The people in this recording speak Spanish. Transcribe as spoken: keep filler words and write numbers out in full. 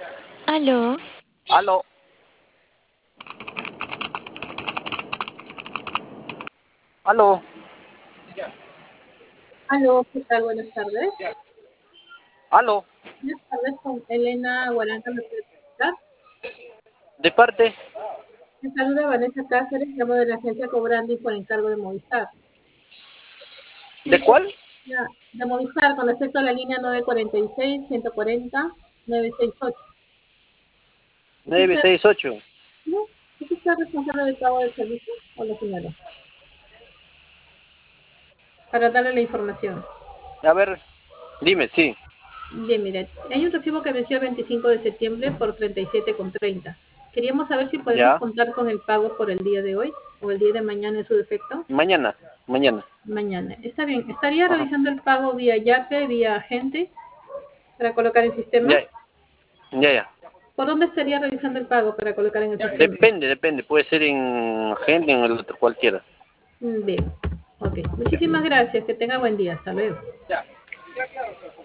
Aló, Aló, aló, Aló, ¿qué tal? Buenas tardes. aló. Buenas tardes con Elena Guaranga, ¿me puede escuchar? ¿De parte? Me saluda Vanessa Cáceres, llamo de la agencia Cobrandi por encargo de Movistar. ¿De cuál? Ya, de Movistar, con respecto a la línea nueve cuatro seis, uno cuatro cero, nueve seis ocho. ¿Es nueve usted, seis ocho. no? ¿Es usted responsable del pago del servicio o la señora? Para darle la información. A ver, dime, sí. Bien, mire, hay un recibo que venció el veinticinco de septiembre por treinta y siete con treinta. Queríamos saber si podemos Ya. contar con el pago por el día de hoy o el día de mañana en su defecto. Mañana, mañana. Mañana. Está bien. ¿Estaría Ajá. realizando el pago vía Yape, vía agente, para colocar en sistema? Ya, ya, ya. ¿Por dónde estaría realizando el pago para colocar en el sistema? Depende, depende. Puede ser en agente, en el otro, cualquiera. Mm, Bien. Ok. Ya. Muchísimas gracias. Que tenga buen día. Hasta luego. Ya.